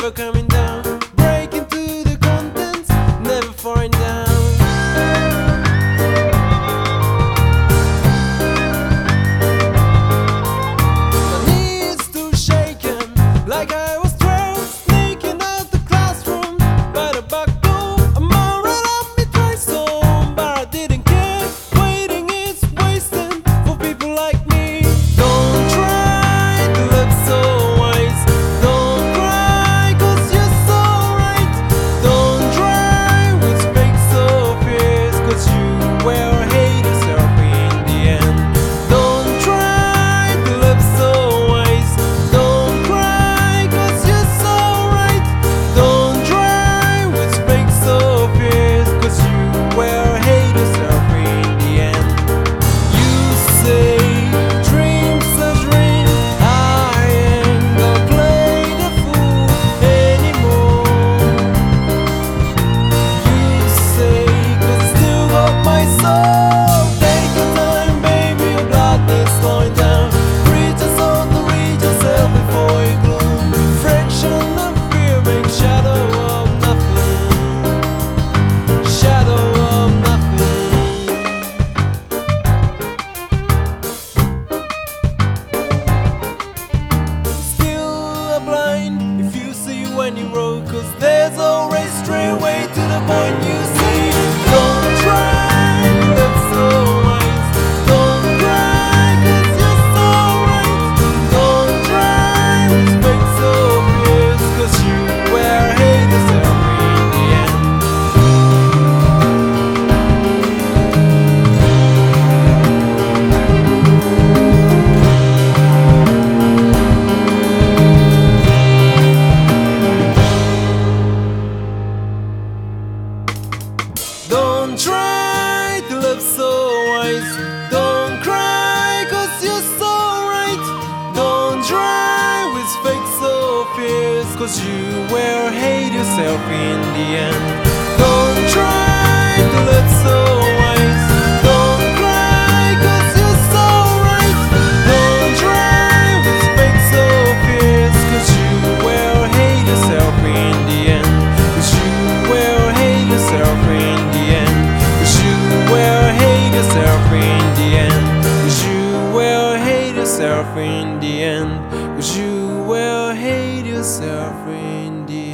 never coming down. Break into the contents, never falling down. My knees still shaking like I was 12, sneaking out the classroom by the back door. I'm already on me twice home, but I didn't care. Waiting is wasting for people like me. Don't try to look so wise. Don't cry 'cause you're so right. Don't try with fake so fierce 'cause you will hate yourself in the end. Don't try to look so wise. Don't cry 'cause you're so right. Don't try with fake so fierce 'cause you will hate yourself in the end. You say dreams are dreams. I ain't gonna play the fool anymore. You say 'cause I still got my soul. Take your time, baby, your blood is slowing down. Reach your soul to reach yourself before you gloom. Friction and fear make shadow of nothing. Shadow of nothing. Still are blind if you see when you roll, 'cause there's always straight way to the point you see. Don't try to look so wise. Don't cry 'cause you're so right. Don't try with fake so fierce 'cause you will hate yourself in the end. Don't try to live so wise. Don't cry 'cause you're so right. Don't try with fake so fierce 'cause you will hate yourself in the end. Don't try to live so wise. Don't cry 'cause you're so right. Don't try with fake so fierce 'cause you will hate yourself in the end. 'Cause you will hate yourself in the end. 'Cause you will hate yourself in the end. 'Cause you will hate yourself in the end. 'Cause you will hate yourself in the end.